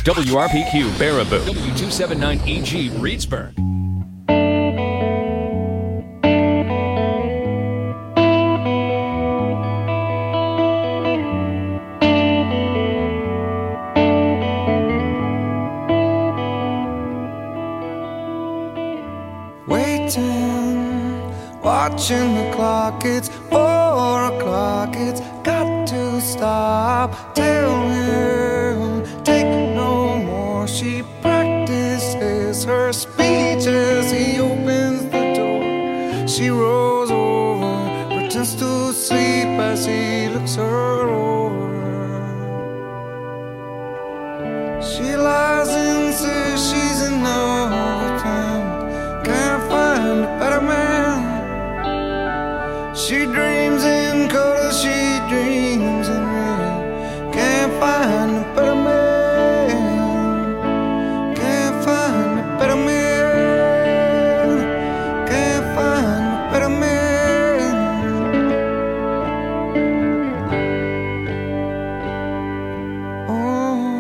WRPQ Baraboo, W279EG Reedsburg. Watching the clock, it's 4 o'clock, it's got to stop. Tell him, take no more. She practices her speech as he opens the door. She rolls over, pretends to sleep as he looks her over. She lies and says she's in love with him, can't find a better man. She dreams in color, she dreams in red. Can't find a better man. Can't find a better man. Can't find a better man. Oh.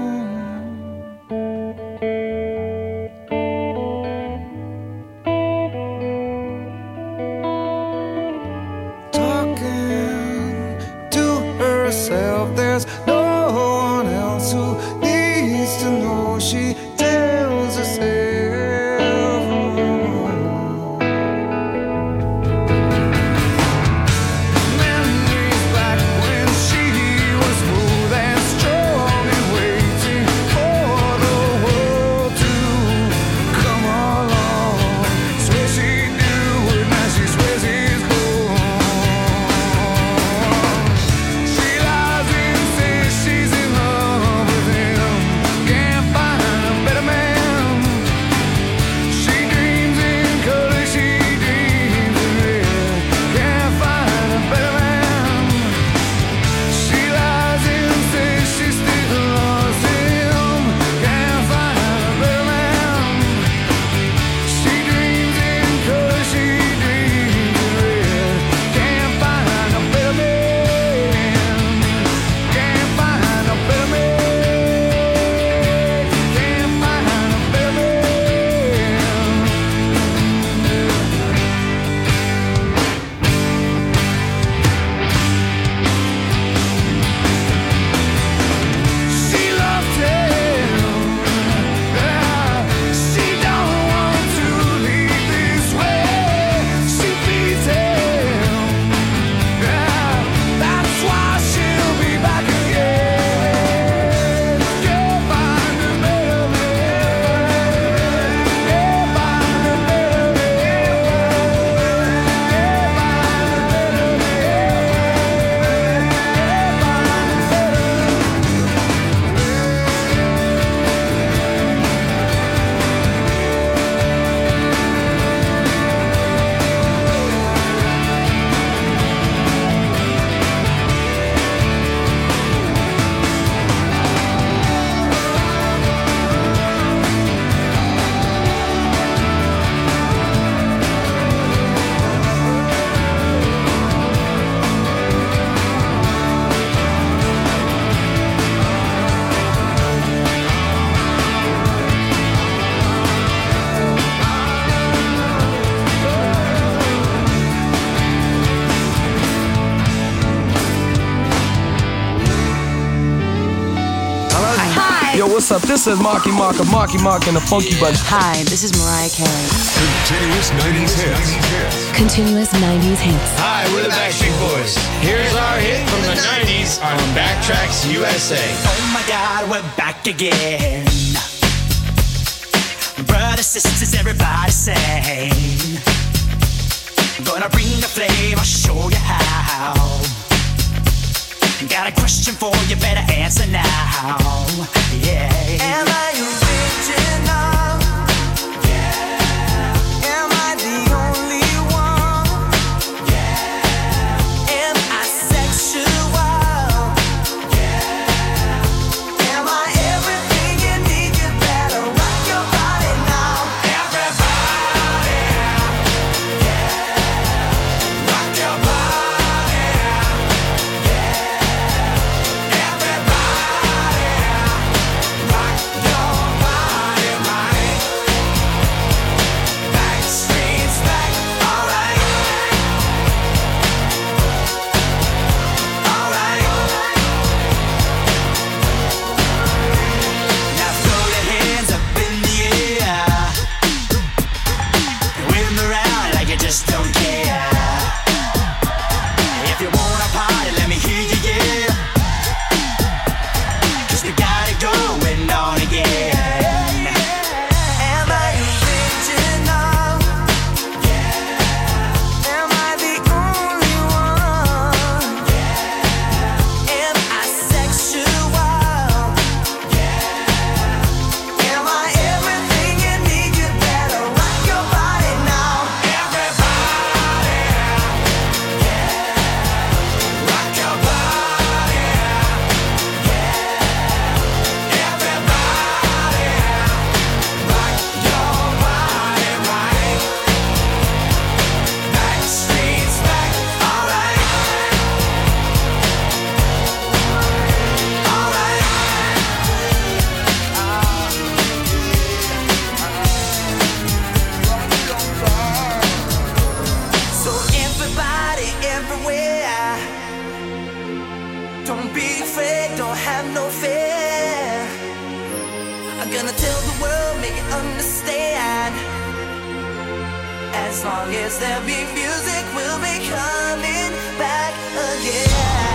There's no one else who needs to know. She tells herself. Memories back when she was smooth and strong and waiting for the world to come along. Swear she'd do it, now she swears he's gone. She's in love with him, can't find a better man. She dreams in color, she dreams in red, can't find a better man. She lies and says she still loves him, can't find a better man. She dreams in color, she dreams in red, can't find a better man. Yo, what's up? This is Marky Mark of Marky Mark and the Funky Bunch. Hi, this is Mariah Carey. Continuous 90s hits. Continuous 90s hits. Hi, we're the Backstreet Boys. Here's our hit from the 90s on Backtracks USA. Oh my God, we're back again. Brothers, sisters, everybody sing. Gonna bring the flame, I'll show you how. Got a question for you, better answer now. Yeah. Am I original? Yeah. Am I the only one? Yeah. Am I sexual? Yeah. Am I everything you need? You better rock your body now. Everybody, yeah. Rock your body. Everybody. Gonna tell the world, make it understand. As long as there be music, we'll be coming back again.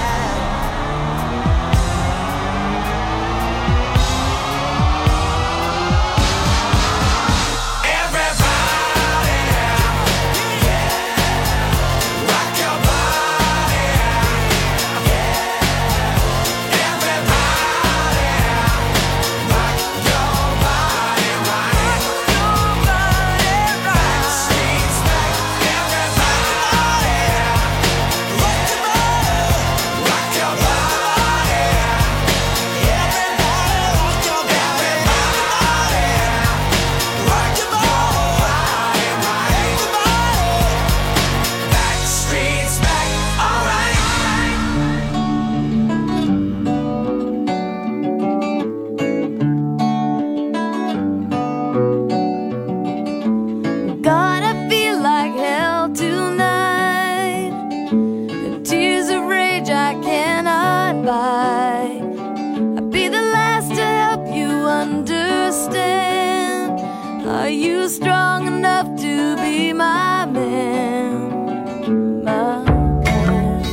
Are you strong enough to be my man? My man.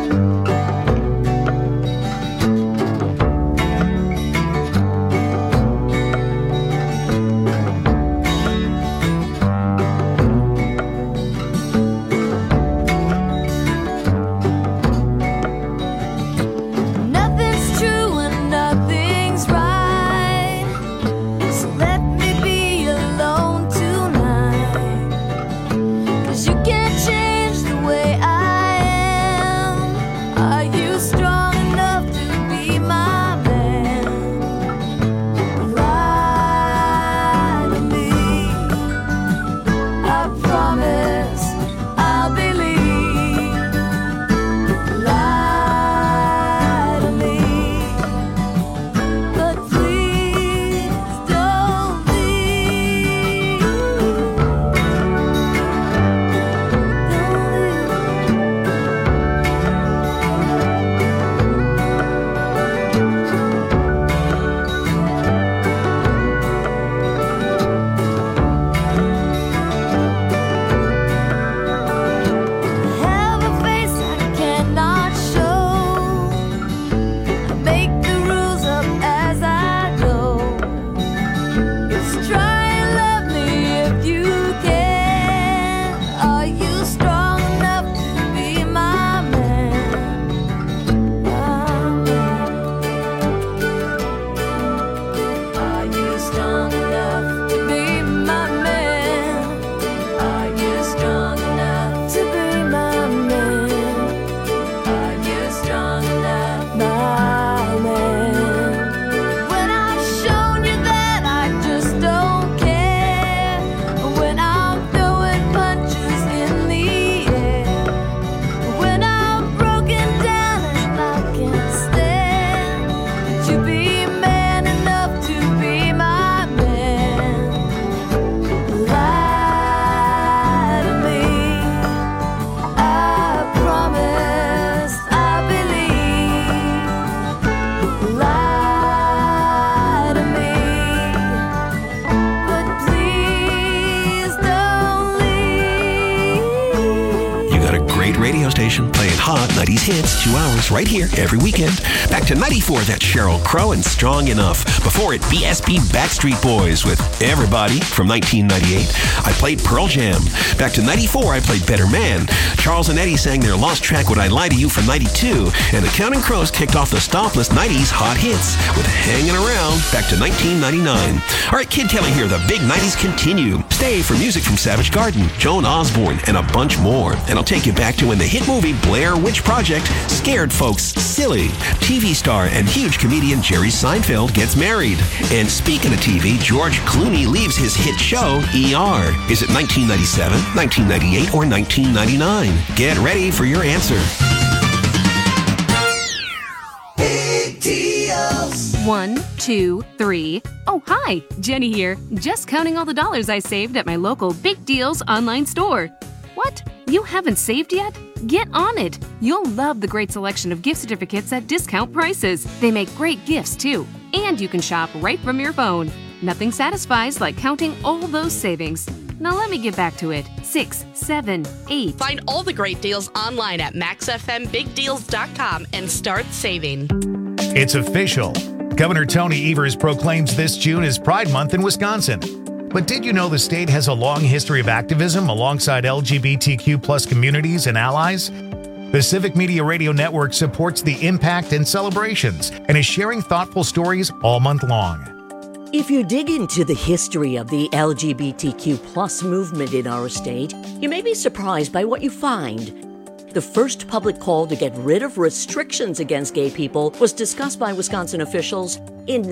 Nothing's true and nothing's right, so let me be alone tonight. 'Cause you can't change the way I am. Are you strong enough to be my man? Lie to me, I promise I'll believe. Lie to me, but please don't leave. I have a face I cannot show. I make the rules up as I go. Just try and love me if you can. Are you strong enough to be my man? My man. Are you strong enough to be my man? Are you strong enough to be my man? Are you strong enough, my man? When I've shown you that I just don't care, when I'm throwing punches in the air, when I'm broken down and I can't stand, would you be man enough to be my man? Lie to me, I promise I believe. Lie to me, but please don't leave. You got a great radio station playing hot 90s hits, 2 hours right here every weekend. Back to 94, that's Sheryl Crow and Strong Enough. Before it, BSB Backstreet Boys with Everybody from 1998. I played Pearl Jam. Back to 94, I played Better Man. Charles and Eddie sang their lost track Would I Lie to You from 92. And the Counting Crows kicked off the stopless 90s hot hits with Hanging Around back to 1999. All right, Kid Kelly here. The big 90s continue. Stay for music from Savage Garden, Joan Osborne, and a bunch more. And I'll take you back to when the hit movie Blair Witch Project scared folks silly. TV star and huge comedian Jerry Seinfeld gets married. And speaking of TV, George Clooney leaves his hit show ER. Is it 1997, 1998, or 1999? Get ready for your answer. Big deals. 1, 2, 3. Oh, hi, Jenny here. Just counting all the dollars I saved at my local Big Deals online store. What? You haven't saved yet? Get on it. You'll love the great selection of gift certificates at discount prices. They make great gifts, too. And you can shop right from your phone. Nothing satisfies like counting all those savings. Now let me get back to it. 6, 7, 8. Find all the great deals online at maxfmbigdeals.com and start saving. It's official. Governor Tony Evers proclaims this June as Pride Month in Wisconsin. But did you know the state has a long history of activism alongside LGBTQ plus communities and allies? The Civic Media Radio Network supports the impact and celebrations and is sharing thoughtful stories all month long. If you dig into the history of the LGBTQ plus movement in our state, you may be surprised by what you find. The first public call to get rid of restrictions against gay people was discussed by Wisconsin officials in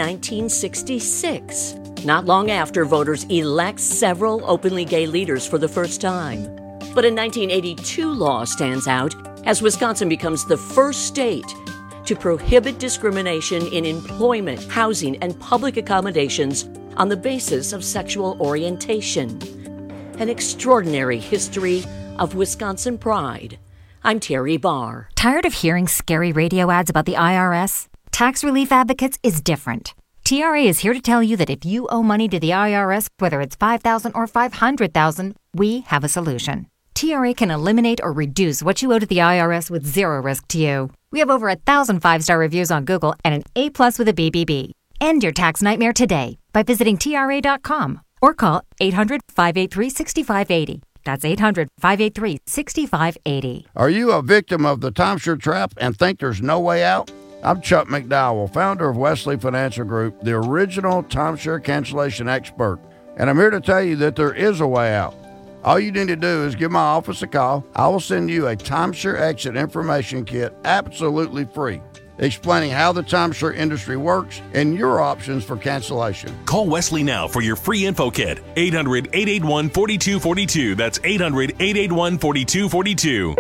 1966. Not long after, voters elect several openly gay leaders for the first time. But a 1982 law stands out as Wisconsin becomes the first state to prohibit discrimination in employment, housing, and public accommodations on the basis of sexual orientation. An extraordinary history of Wisconsin pride. I'm Terry Barr. Tired of hearing scary radio ads about the IRS? Tax Relief Advocates is different. TRA is here to tell you that if you owe money to the IRS, whether it's $5,000 or $500,000, we have a solution. TRA can eliminate or reduce what you owe to the IRS with zero risk to you. We have over 1,000 5-star reviews on Google and an A+ with a BBB. End your tax nightmare today by visiting TRA.com or call 800-583-6580. That's 800-583-6580. Are you a victim of the timeshare trap and think there's no way out? I'm Chuck McDowell, founder of Wesley Financial Group, the original timeshare cancellation expert. And I'm here to tell you that there is a way out. All you need to do is give my office a call. I will send you a timeshare exit information kit absolutely free, explaining how the timeshare industry works and your options for cancellation. Call Wesley now for your free info kit. 800-881-4242. That's 800-881-4242.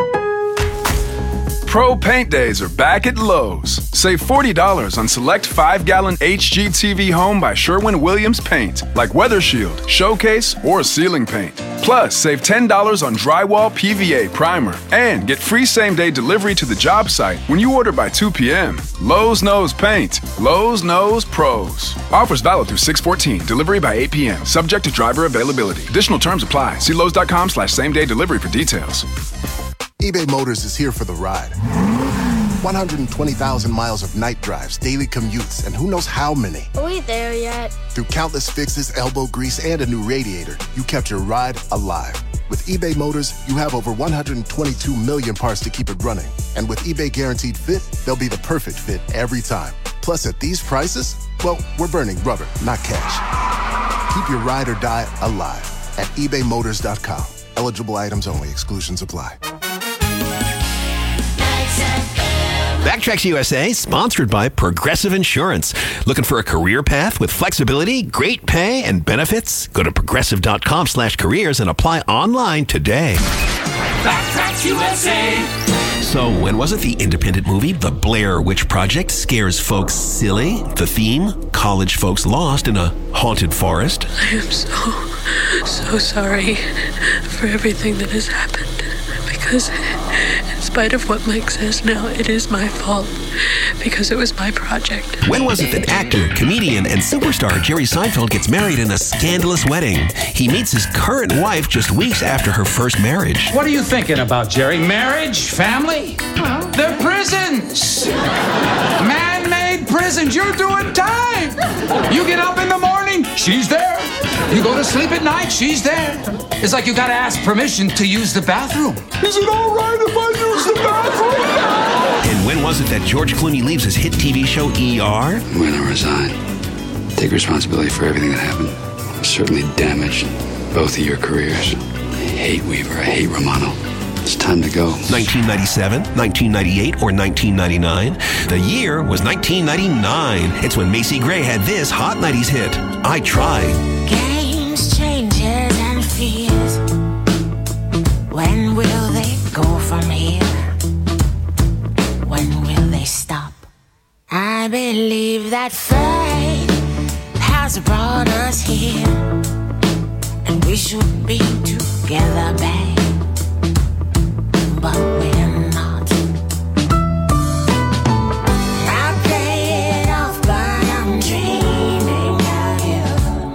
Pro Paint Days are back at Lowe's. Save $40 on select 5-gallon HGTV Home by Sherwin-Williams paint, like Weather Shield, Showcase, or ceiling paint. Plus, save $10 on drywall PVA primer and get free same-day delivery to the job site when you order by 2 p.m. Lowe's knows paint. Lowe's knows pros. Offers valid through 6/14. Delivery by 8 p.m. Subject to driver availability. Additional terms apply. See Lowe's.com/same-day delivery for details. eBay Motors is here for the ride. 120,000 miles of night drives, daily commutes, and who knows how many. Are we there yet? Through countless fixes, elbow grease, and a new radiator, you kept your ride alive. With eBay Motors, you have over 122 million parts to keep it running. And with eBay Guaranteed Fit, they'll be the perfect fit every time. Plus, at these prices, well, we're burning rubber, not cash. Keep your ride or die alive at ebaymotors.com. Eligible items only. Exclusions apply. Backtracks USA, sponsored by Progressive Insurance. Looking for a career path with flexibility, great pay, and benefits? Go to progressive.com/careers and apply online today. Backtracks USA. So, when was it the independent movie The Blair Witch Project scares folks silly? The theme? College folks lost in a haunted forest. I am so sorry for everything that has happened. Because in spite of what Mike says now, it is my fault. Because it was my project. When was it that actor, comedian, and superstar Jerry Seinfeld gets married in a scandalous wedding? He meets his current wife just weeks after her first marriage. What are you thinking about, Jerry? Marriage? Family? They're prisons! Man-made prisons! You're doing time! You get up in the morning, she's there. You go to sleep at night, she's there. It's like you gotta ask permission to use the bathroom. Is it all right if I use the bathroom? And when was it that George Clooney leaves his hit TV show ER? When I resign, take responsibility for everything that happened. Certainly damaged both of your careers. I hate Weaver, I hate Romano. It's time to go. 1997, 1998, or 1999? The year was 1999. It's when Macy Gray had this hot 90s hit, I Tried. Games, changes, and fears. When will they go from here? When will they stop? I believe that fate has brought us here, and we should be together, babe. But we're not. I play it off, but I'm dreaming of you.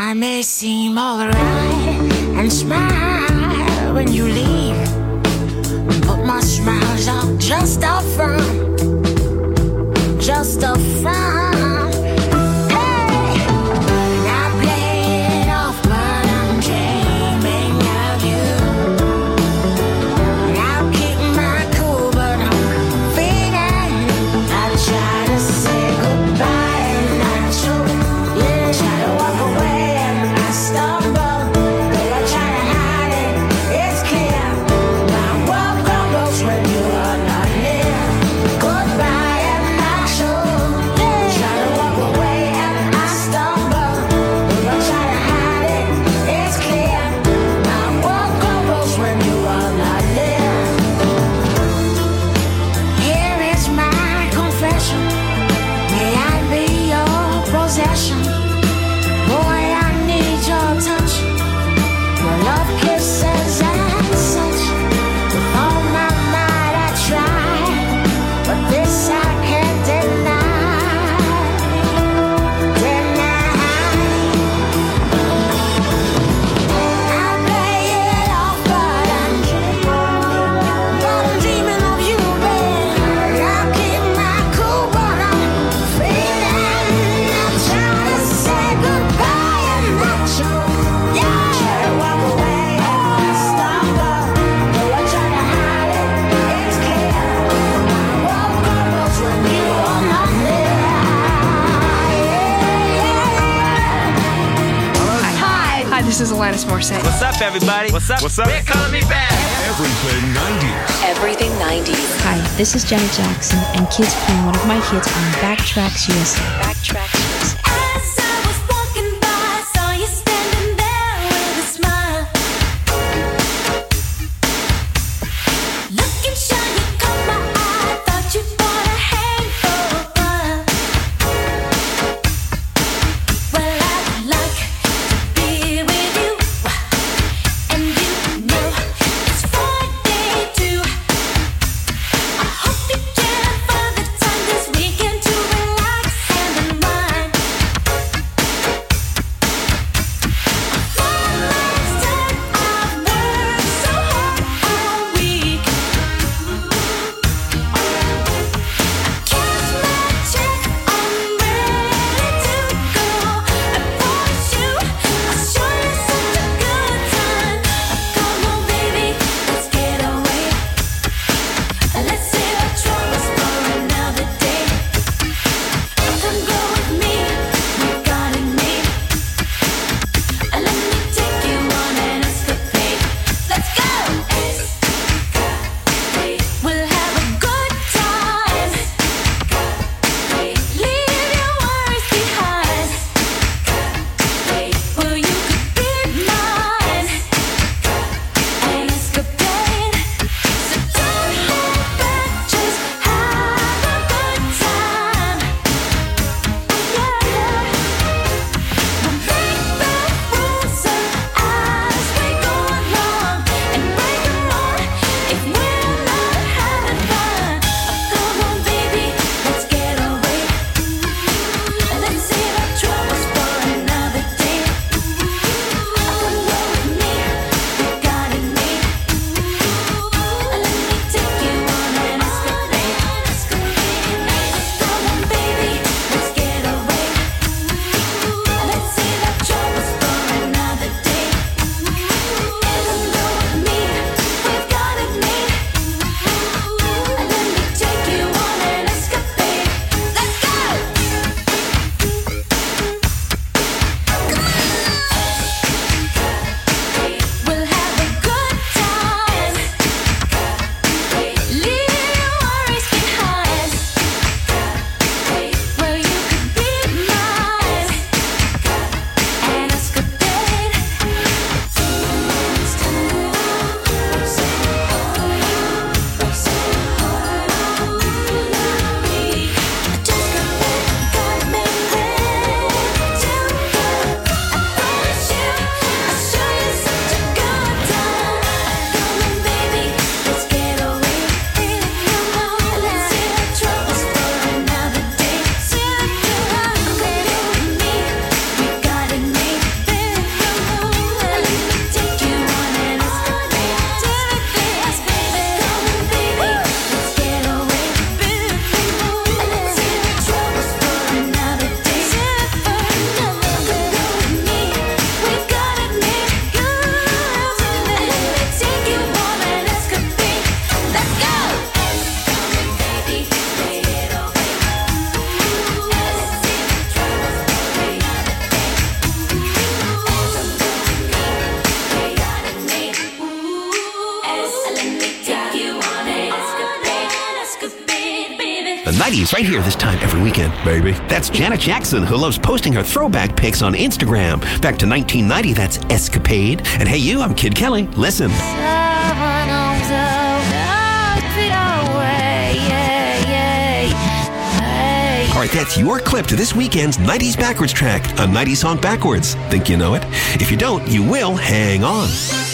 I may seem alright and smile when you leave, but my smiles are just a front, just a front. Hey, and I play it off, but I'm dreaming of you. And I'll keep my cool, but I'm feeling. I try to say goodbye and I choke, yeah, try to walk away and I stumble, but I try to hide it. It's clear my world crumbles when you are not near. Goodbye and I choke, yeah, try to walk away and I stumble, but I try to hide it. It's clear my world crumbles when you are not near. Here is my confession. May I be your possession? Boy, I need your touch, your love, kisses, and such. With all my might I try, but this I can't deny. I play it off, but I'm dreaming of you, babe. I keep my cool, but I'm feeling. I'm trying to say goodbye and I choke, yeah. Try to walk away and I stumble, though I try to hide it. It's clear my world crumbles when you are not there. Hi, this is Alanis Morissette. What's up, everybody? What's up? What's up? They're calling me back. Everything 90s. Everything 90s. Hi, this is Janet Jackson, and kids playing one of my hits on Backtracks USA. Backtrack USA. As I was walking by, saw you standing there with a smile. Looking shy, you caught my eye. Thought you wanna hang for a while. Well, I'd like to be with you, and you know it's Friday too. I hope you can find the time this weekend to relax and unwind. 90s right here this time every weekend, baby. That's Janet Jackson, who loves posting her throwback pics on Instagram. Back to 1990, that's Escapade. And hey you, I'm Kid Kelly. Listen. All right, that's your clip to this weekend's 90s Backwards track, a 90s song backwards. Think you know it? If you don't, you will. Hang on.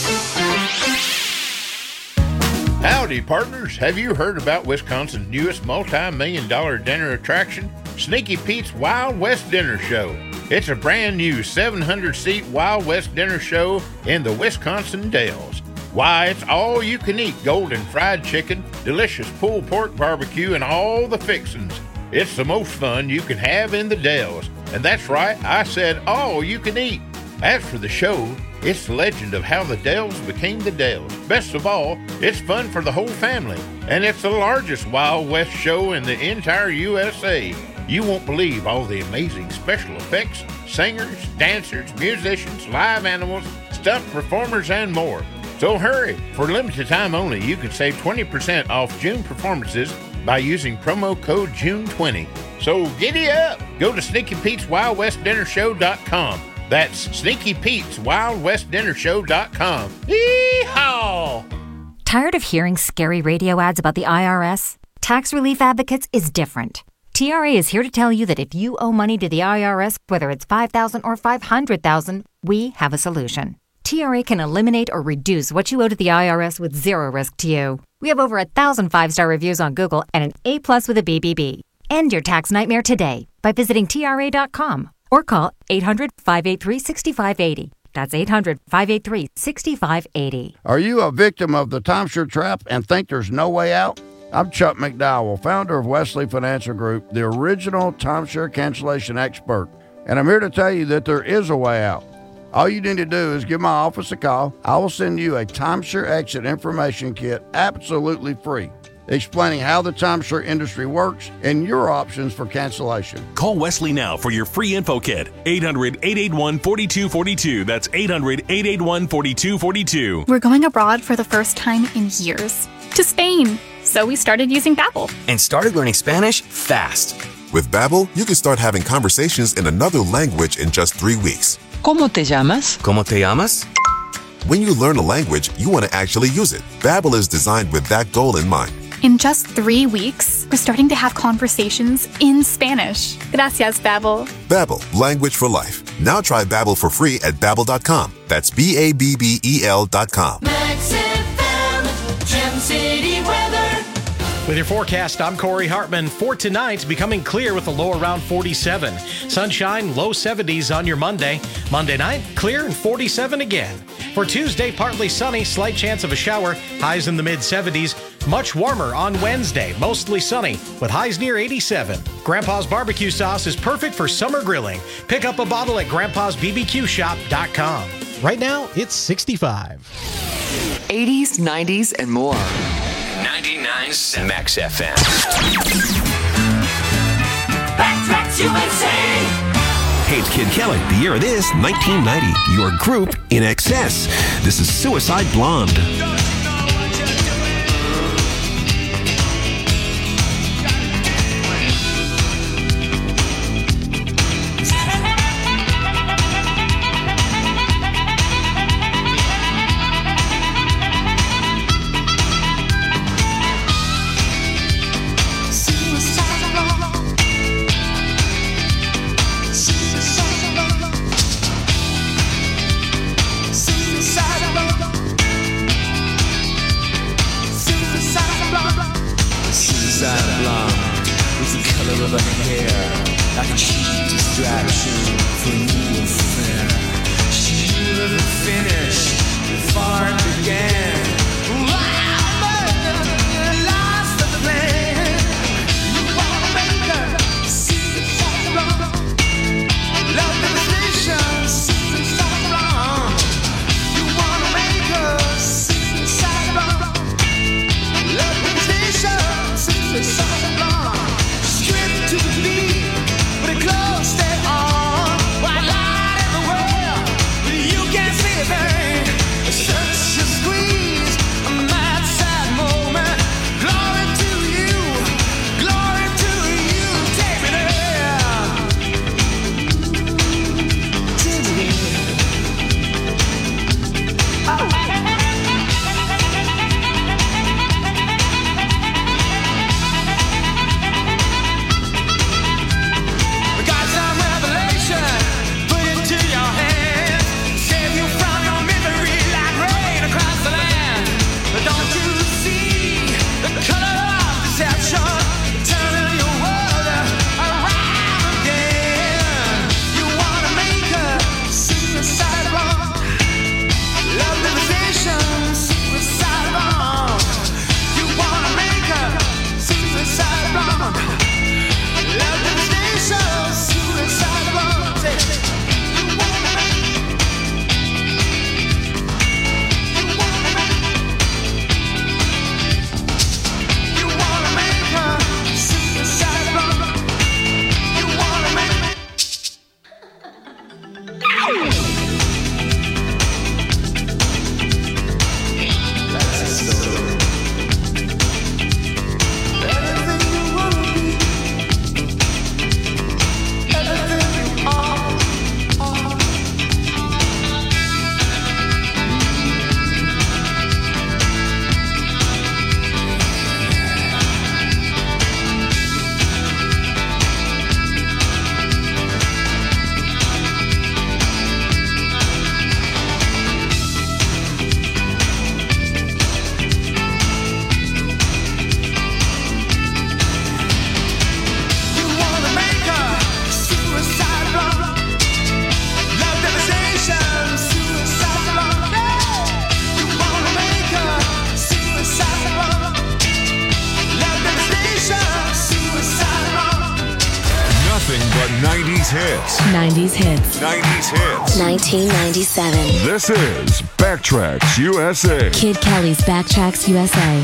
Howdy, partners. Have you heard about Wisconsin's newest multi-million-dollar dinner attraction? Sneaky Pete's Wild West Dinner Show. It's a brand new 700-seat Wild West dinner show in the Wisconsin Dells. Why, it's all you can eat golden fried chicken, delicious pulled pork barbecue, and all the fixins'. It's the most fun you can have in the Dells. And that's right, I said all you can eat. As for the show, it's the legend of how the Dells became the Dells. Best of all, it's fun for the whole family. And it's the largest Wild West show in the entire USA. You won't believe all the amazing special effects, singers, dancers, musicians, live animals, stuffed performers, and more. So hurry! For limited time only, you can save 20% off June performances by using promo code June20. So giddy up! Go to SneakyPete'sWildWestDinnerShow.com. That's SneakyPete'sWildWestDinnerShow.com. Yee-haw! Tired of hearing scary radio ads about the IRS? Tax Relief Advocates is different. TRA is here to tell you that if you owe money to the IRS, whether it's $5,000 or $500,000, we have a solution. TRA can eliminate or reduce what you owe to the IRS with zero risk to you. We have over 1,000 5-star reviews on Google and an A+ with a BBB. End your tax nightmare today by visiting TRA.com or call 800-583-6580. That's 800-583-6580. Are you a victim of the timeshare trap and think there's no way out? I'm Chuck McDowell, founder of Wesley Financial Group, the original timeshare cancellation expert. And I'm here to tell you that there is a way out. All you need to do is give my office a call. I will send you a timeshare exit information kit absolutely free, explaining how the timeshare industry works and your options for cancellation. Call Wesley now for your free info kit. 800-881-4242. That's 800-881-4242. We're going abroad for the first time in years. To Spain. So we started using Babbel. And started learning Spanish fast. With Babbel, you can start having conversations in another language in just 3 weeks. ¿Cómo te llamas? ¿Cómo te llamas? When you learn a language, you want to actually use it. Babbel is designed with that goal in mind. In just 3 weeks, we're starting to have conversations in Spanish. Gracias, Babbel. Babbel, language for life. Now try Babbel for free at Babbel.com. That's BABBEL.com. Max FM, Gem City weather. With your forecast, I'm Corey Hartman. For tonight, becoming clear with a low around 47. Sunshine, low 70s on your Monday. Monday night, clear and 47 again. For Tuesday, partly sunny, slight chance of a shower, highs in the mid-70s. Much warmer on Wednesday, mostly sunny, with highs near 87. Grandpa's barbecue sauce is perfect for summer grilling. Pick up a bottle at grandpa'sbbqshop.com. Right now, it's 65. 80s, 90s, and more. 99 Max FM. Backtracks USA. Hey, it's Kid Kelly. The year it is 1990. Your group in excess. This is Suicide Blonde. hits. 90s hits. 90s hits. 1997. This is Backtracks USA. Kid Kelly's Backtracks USA.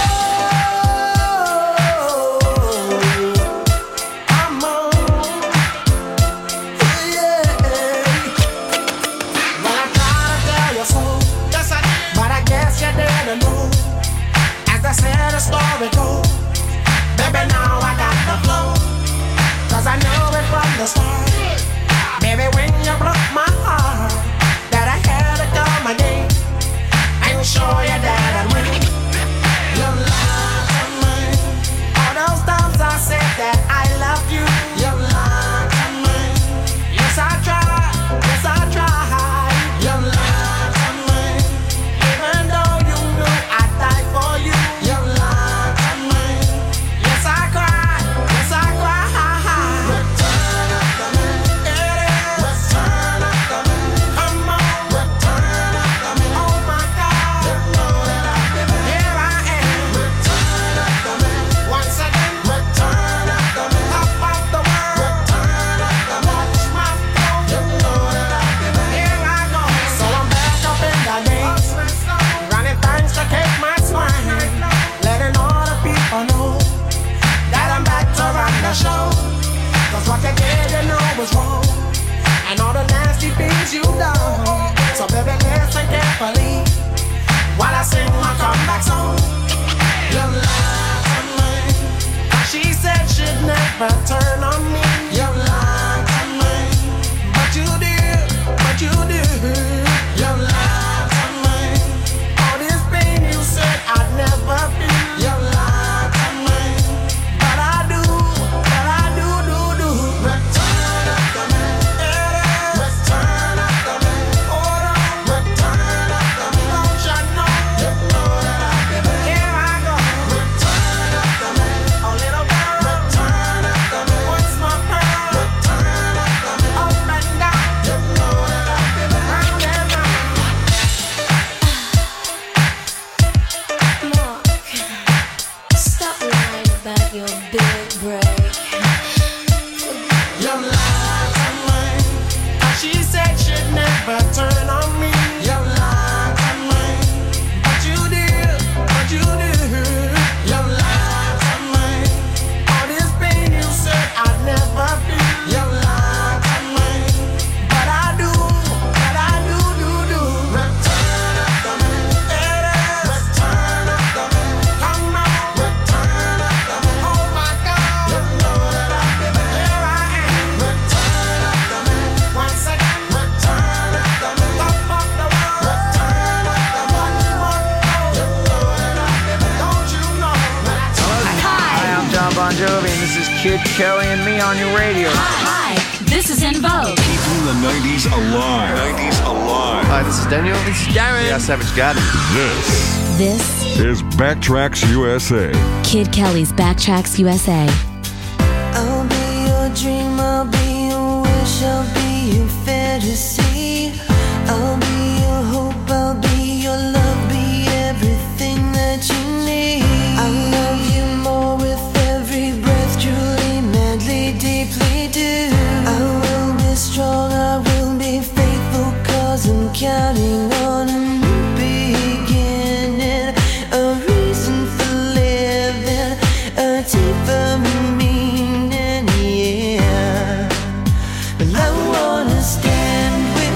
Story go. Baby, now I got the flow. Cause I know it from the start. Baby, when you broke my heart, that I had to come again and show you that I'd win. You lied to me. All those times I said that I love you. You lied to me. Yes, I tried. Yes, I tried. You lied to me. Even though you knew I'd die for you. You lied to me. Yes, I cried. Yes, I cried. Return up the man. It is. Return up the man. Come on. Return up the man. Oh my God. You know that I've been there. Here I am. Return up the man. Once again. Return up the man. Top of the world. Return up the man. Watch my flow. You know that I've been there. Here I go. So I'm back up in the game. Running things to keep my swing. Letting all the people know that I'm back to run the show. Cause what you did, you know was wrong. And all the nasty things you done. So baby, listen carefully while I sing my comeback song. You lied to me. She said she'd never turn on me. You lied to me. But you did. But you did. You lied to me. All this pain you said I'd never feel. You lied to me. But I do. Return up the man. Return up the man. Hold on. Return up the man. Don't you know? You know that I've been there. Here I go. Return up the man. Oh little girl. Return up the man. What's my pearl? Return up the man. Up and down. You know that I've been there. Round and round. Mark, stop lying about your big break. You lied to me. She said she'd never turn on me. You lied to me. But you did. You lied to me. All this pain you said I'd never feel. You lied to me. But I do. Return up the man. It is. Return up the man. Come on. Return up the man. Oh my God. You know that I've been there. Here I am. Return up the man. Once again. Return up the man. Top of the world. Return up the man. You know that I've been there. Don't you know? Hi, I'm John Bon Jovi, and this is Kid Kelly and me on your radio. Hi, this is In Vogue. Keeping the 90s alive. 90s alive. Hi, this is Daniel. This is Darren. Yeah, Savage got it. This is Backtracks USA. Kid Kelly's Backtracks USA. I'll be your dream, I'll be your wish, I'll be your fantasy. I'll be your hope, I'll be your love, be everything that you need. I love you more with every breath, truly, madly, deeply do. I will be strong, I will be faithful, cause I'm counting on a new beginning. A reason for living, a deeper meaning, yeah. But I wanna stand with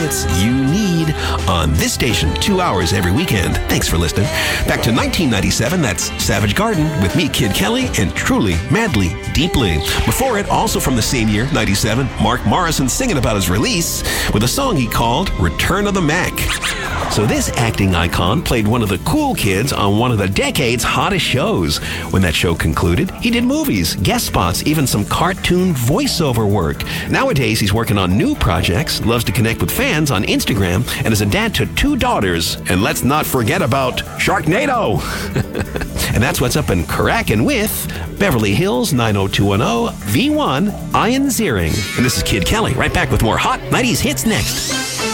hits you need on this station 2 hours every weekend. Thanks for listening. Back to 1997, that's Savage Garden with me, Kid Kelly, and Truly, Madly, Deeply. Before it, also from the same year, 97, Mark Morrison singing about his release with a song he called Return of the Mac. So this acting icon played one of the cool kids on one of the decade's hottest shows. When that show concluded, he did movies, guest spots, even some cartoon voiceover work. Nowadays, he's working on new projects, loves to connect with fans on Instagram, and is a dad to 2 daughters. And let's not forget about Sharknado! And that's what's up in Kraken with Beverly Hills 90210 V1 Ian Ziering. And this is Kid Kelly, right back with more hot 90s hits next.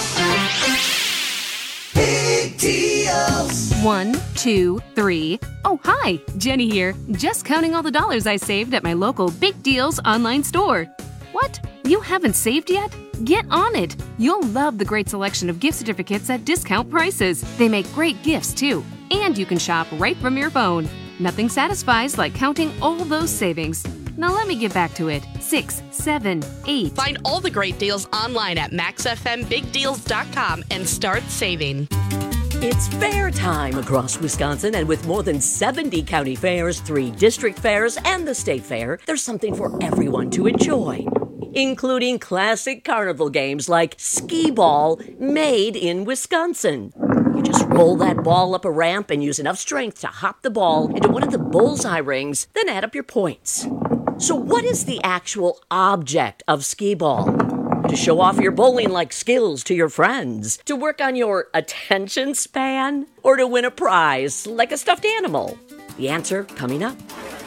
Big deals. 1, 2, 3. Oh, hi, Jenny here. Just counting all the dollars I saved at my local Big Deals online store. What? You haven't saved yet? Get on it. You'll love the great selection of gift certificates at discount prices. They make great gifts, too. And you can shop right from your phone. Nothing satisfies like counting all those savings. Now let me get back to it. 6, 7, 8. Find all the great deals online at maxfmbigdeals.com and start saving. It's fair time across Wisconsin, and with more than 70 county fairs, 3 district fairs, and the state fair, there's something for everyone to enjoy, including classic carnival games like skee ball, made in Wisconsin. You just roll that ball up a ramp and use enough strength to hop the ball into one of the bullseye rings, then add up your points. So what is the actual object of skee ball? To show off your bowling-like skills to your friends? To work on your attention span? Or to win a prize like a stuffed animal? The answer coming up.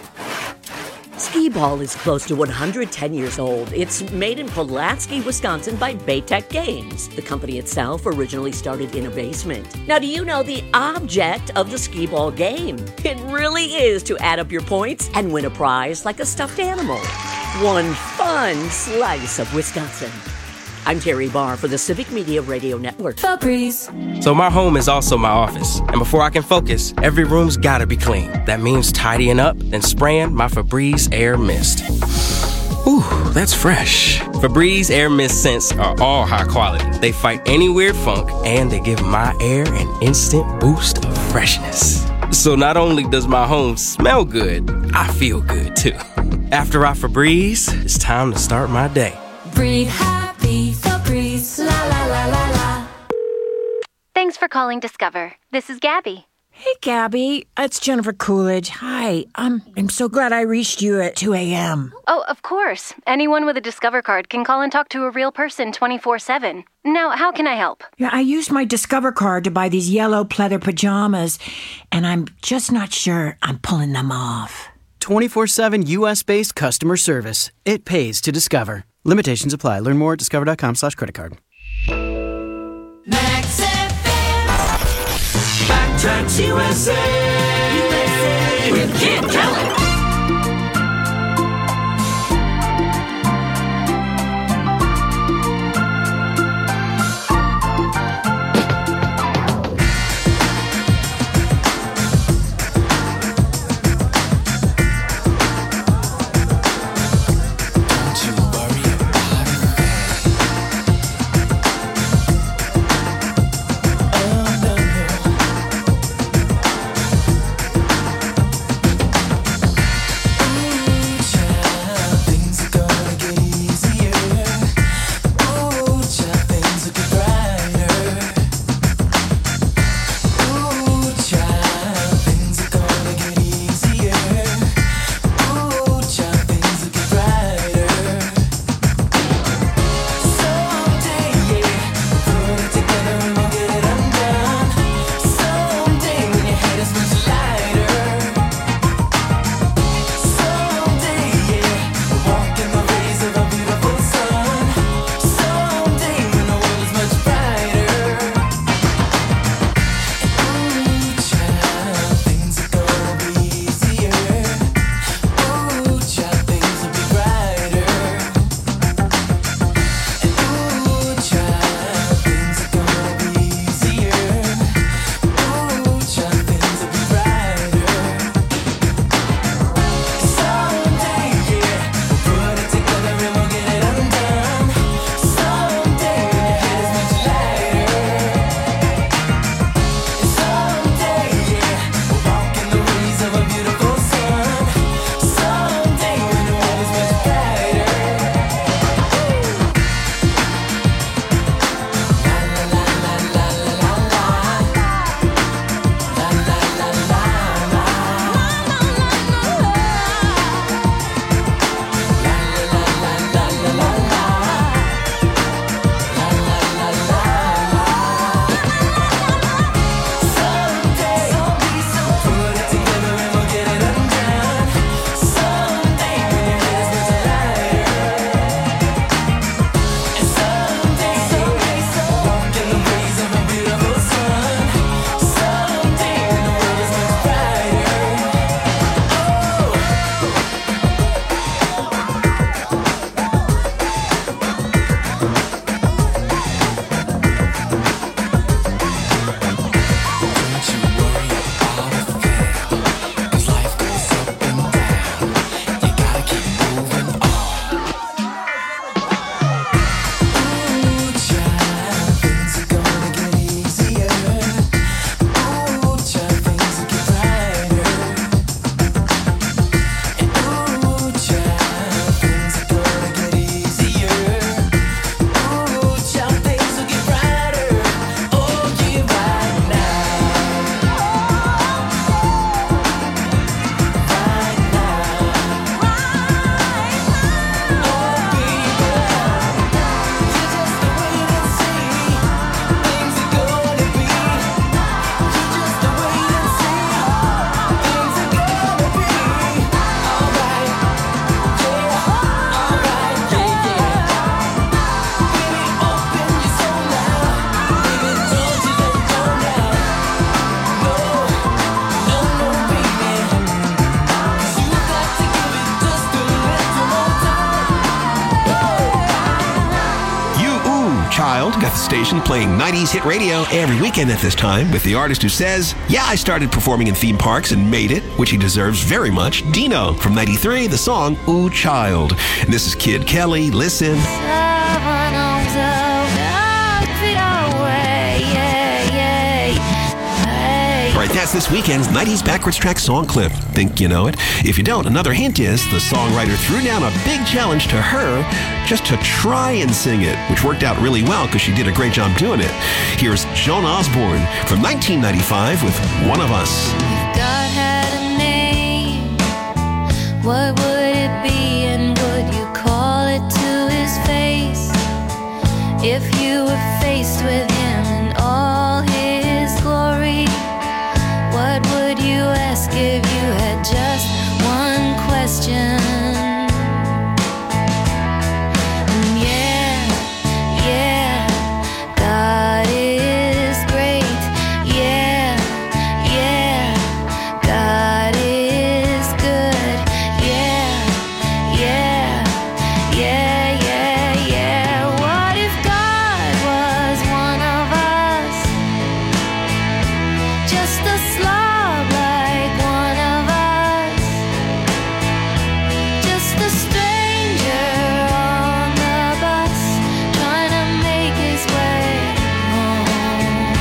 Skee ball is close to 110 years old. It's made in Pulaski, Wisconsin by Baytech Games. The company itself originally started in a basement. Now, do you know the object of the skee ball game? It really is to add up your points and win a prize like a stuffed animal. One fun slice of Wisconsin. I'm Terry Barr for the Civic Media Radio Network. Febreze. So my home is also my office. And before I can focus, every room's gotta be clean. That means tidying up, then spraying my Febreze Air Mist. Ooh, that's fresh. Febreze Air Mist scents are all high quality. They fight any weird funk, and they give my air an instant boost of freshness. So not only does my home smell good, I feel good too. After I Febreze, it's time to start my day. Breathe happy, Febreze, la la la la la. Thanks for calling Discover. This is Gabby. Hey, Gabby. It's Jennifer Coolidge. Hi. I'm so glad I reached you at 2 a.m. Oh, of course. Anyone with a Discover card can call and talk to a real person 24/7. Now, how can I help? Yeah, I used my Discover card to buy these yellow pleather pajamas, and I'm just not sure I'm pulling them off. 24/7 U.S.-based customer service. It pays to Discover. Limitations apply. Learn more at discover.com/credit card. Max FM. Backtracks USA. With Kid Kelly. at the station playing 90s hit radio every weekend at this time with the artist who says, yeah, I started performing in theme parks and made it, which he deserves very much, Dino. From 93, the song, Ooh Child. And this is Kid Kelly. Listen. All right, that's this weekend's 90s Backwards Track song clip. Think you know it? If you don't, another hint is the songwriter threw down a big challenge to her just to try and sing it, which worked out really well because she did a great job doing it. Here's Joan Osborne from 1995 with One of Us. If God had a name, what would it be, and would you call it to his face? If you were faced with him in all his glory, what would you ask if you had just one question? And yeah, God is great. Yeah, God is good. Yeah. What if God was one of us? Just a slob like one of us. Just a stranger on the bus, trying to make his way home.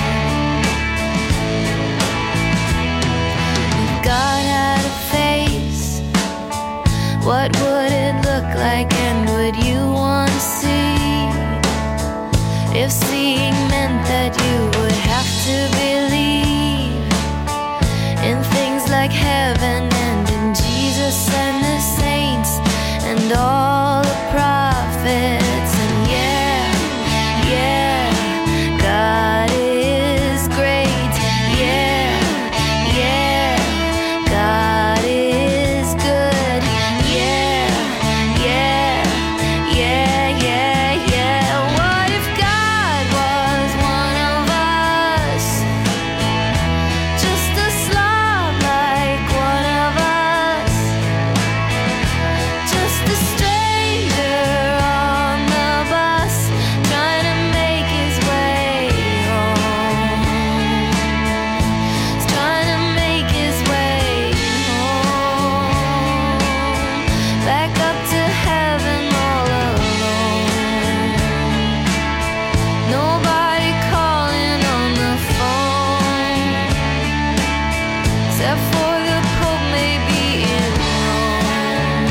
If God had a face, what would it look like, and would you want to see? If seeing meant that you would have to believe in things like heaven and in Jesus and the saints and all the prophets. And yeah, God is great. Yeah, God is good. Yeah. What if God was one of us? Just a slob like one of us. Just a stranger on the bus, trying to make his way home. He's trying to make his way home. Back up to heaven all alone. Nobody calling on the phone, except for the Pope maybe in Rome.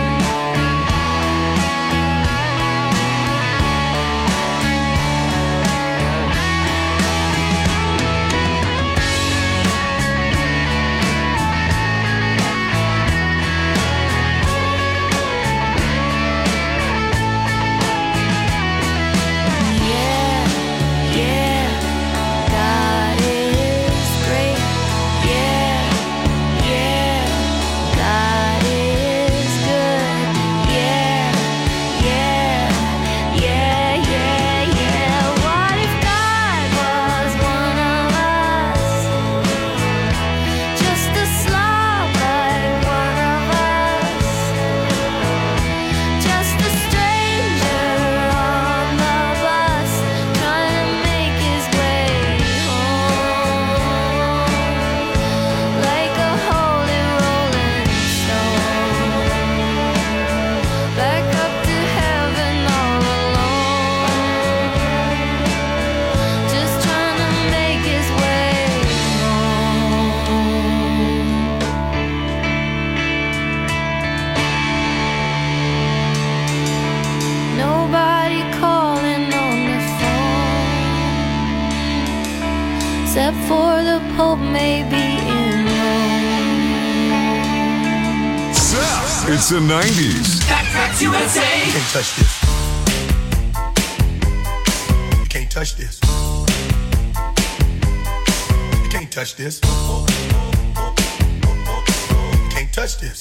Yeah, God is great. Yeah, God is good. Yeah. What if God was one of us? Just a slob like one of us. Just a stranger on the bus, trying to make his way home. Like a holy rolling stone. Back up to heaven all alone. Just trying to make his way home. Nobody calling on the phone, except for the Pope maybe in Rome. Seth, it's the 90s. Backtracks USA. Can't touch this. You can't touch this. You can't touch this. You can't touch this.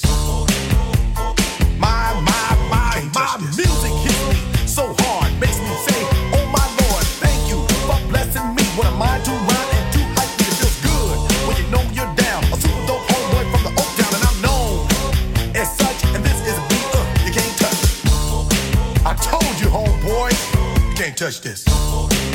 My music hits me so hard, makes me say, oh my Lord, thank you for blessing me. What am I to run and do hype me? It feels good when you know you're down. A super dope homeboy from the Oak Town, and I'm known as such, and this is a beat you can't touch. I told you, homeboy, you can't touch this.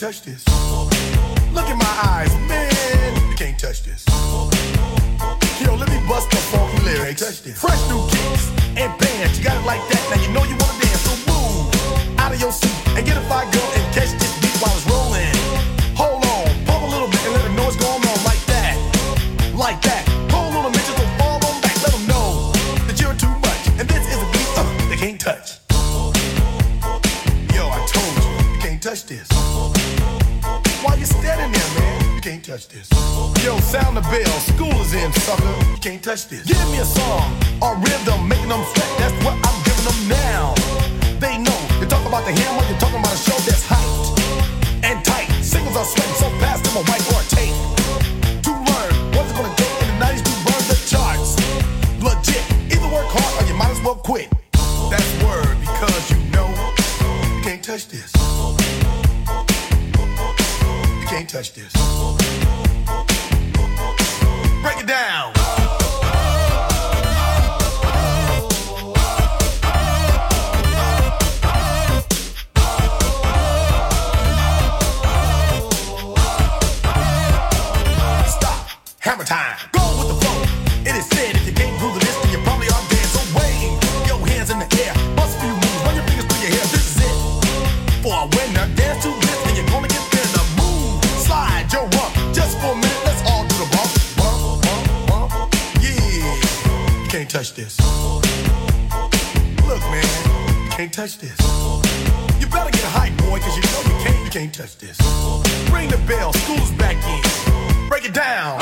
touch this. Look in my eyes, man. You can't touch this. Yo, let me bust the funky lyrics. Fresh new kicks and bands. You got it like that. Now you know you wanna dance. So move out of your seat and get a fire girl and catch this beat while it's rolling. Hold on, pump a little bit and let them know what's going on like that. Like that. Hold on a minute, so fall on back. Let them know that you're too much. And this is a beat they can't touch. Yo, I told you, you can't touch this. Why you standing there, man? You can't touch this. Yo, sound the bell, school is in, sucker. You can't touch this. Give me a song or rhythm, making them sweat. That's what I'm giving them now. They know. You talk about the hammer, you're talking about a show that's hyped and tight. Singles are sweating so fast, them a white or a tape. To learn what's it gonna take in the 90s to burn the charts. Legit. Either work hard or you might as well quit. That's word because you know you can't touch this. You can't touch this. Break it down. Stop. Hammer time. Go with the flow. It is said if you can't groove the list, then you probably are dead. So wave your hands in the air. Bust a few moves. Run your fingers through your hair. This is it. For a winner, dance to this, and you're gonna get there. The move. Slide your rump. Just for a minute, let's all do the bump. Bump, bump, bump. Yeah. You can't touch this. Look, man. You can't touch this. You better get hype, boy, cause you know you can't touch this. Ring the bell. School's back in. Break it down.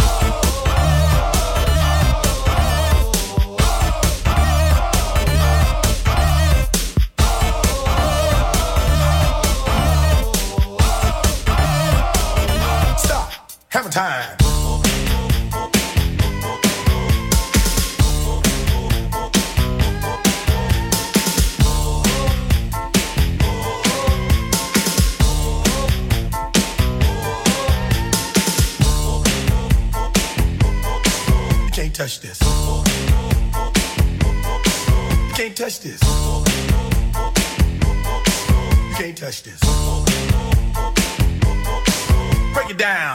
Stop. Hammer time. You can't touch this. You can't touch this. You can't touch this. Break it down.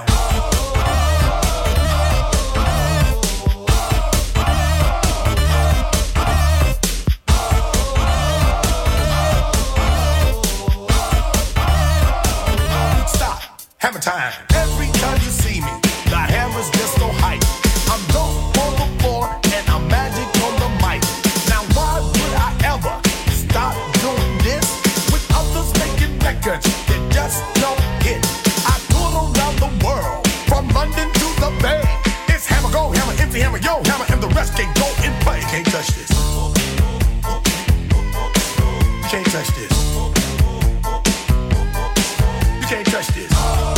Stop. Hammer time. Every time you see me, the hammer's just so hype. I'm dope on the floor and I'm magic on the mic. Now why would I ever stop doing this with others making records that just don't hit? I tour around the world, from London to the Bay. It's hammer, go hammer, empty hammer, yo hammer, and the rest can go and play. You can't touch this. You can't touch this. You can't touch this.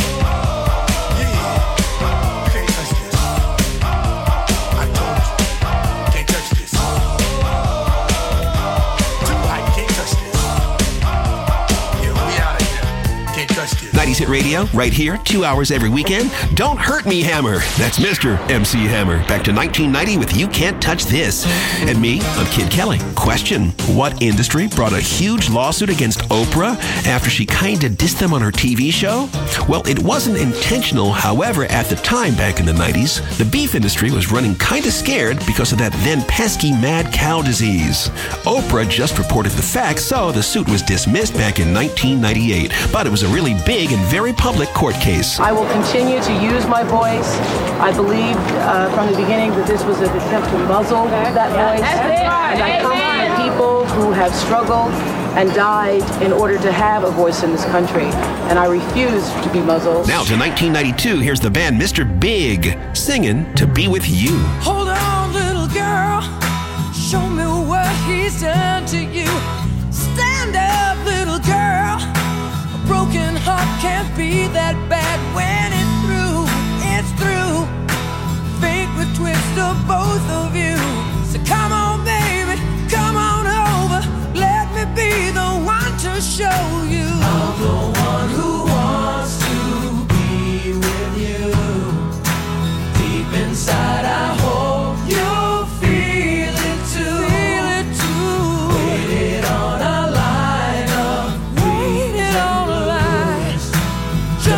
Hit Radio, right here, 2 hours every weekend. Don't Hurt Me Hammer. That's Mr. MC Hammer. Back to 1990 with You Can't Touch This. And me, I'm Kid Kelly. Question: what industry brought a huge lawsuit against Oprah after she kinda dissed them on her TV show? Well, it wasn't intentional. However, at the time back in the 90s, the beef industry was running kinda scared because of that then pesky mad cow disease. Oprah just reported the facts, so the suit was dismissed back in 1998. But it was a really big and very public court case. I will continue to use my voice. I believed from the beginning that this was an attempt to muzzle that voice. And I come from the people who have struggled and died in order to have a voice in this country. And I refuse to be muzzled. Now to 1992, here's the band Mr. Big singing To Be With You. Hold on, little girl. Show me what he's done to you. Stand up, little girl. A broken heart can't be that bad when it's through. It's through. Fate would twist of both of you. So come on, baby, come on over. Let me be the one to show you. I'm the one who wants to be with you. Deep inside, I hope you'll feel it too. Feel it too. Waited on a line of waited on a line.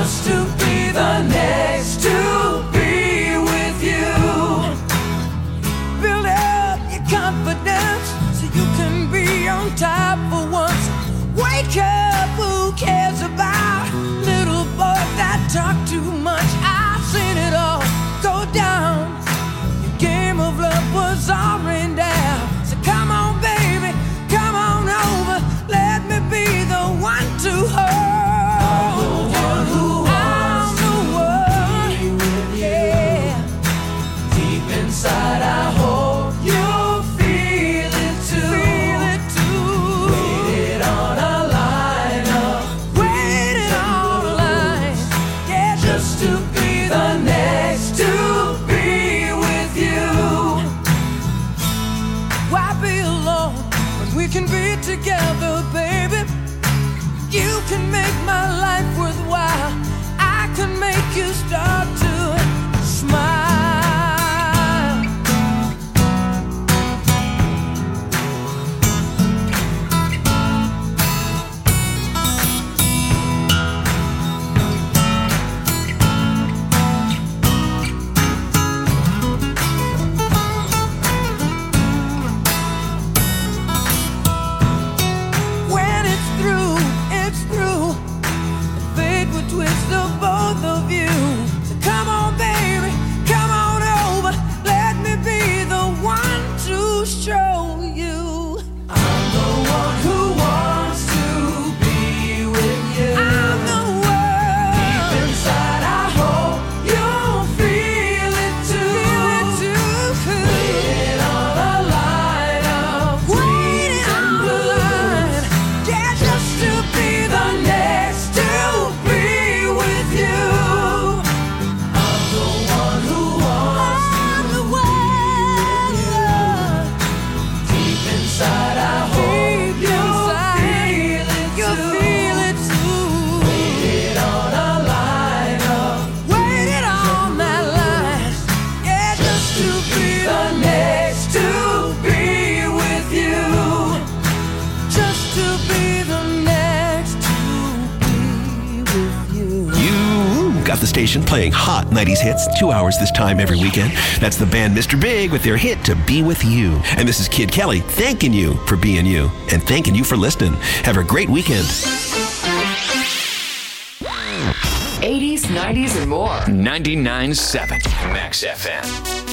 too much. I've seen it all go down. Your game of love was all rained down. So come on, baby, come on over. Let me be the one to hold. I'm the one, yeah. Deep inside, I hope you feel it too. Waited on a line up. Waited on a line, yeah, just to be the next to be with you. Why be alone when we can be together, baby? You can make my life worthwhile. I can make you start to smile. When it's through, it's through. Fate would twist the both of you. So come on, baby, come on over. Let me be the one to show you. I'm the one who wants to be with you. I'm the one. Deep inside, I hope you'll feel it too. Waiting on a line of green and blue. Yeah, just to be the next to be with you. I'm the one who wants to be with you. Deep inside, I hope you'll feel it too. Waited on a line up. Waited on that line. Yeah, just to be the next to be with you. Just to be the next to be with you. You got the station playing hot 90s hits, 2 hours this time every weekend. That's the band Mr. Big with their hit To Be With You. And this is Kid Kelly thanking you for being you and thanking you for listening. Have a great weekend. 80s, 90s, and more. 99.7 Max FM.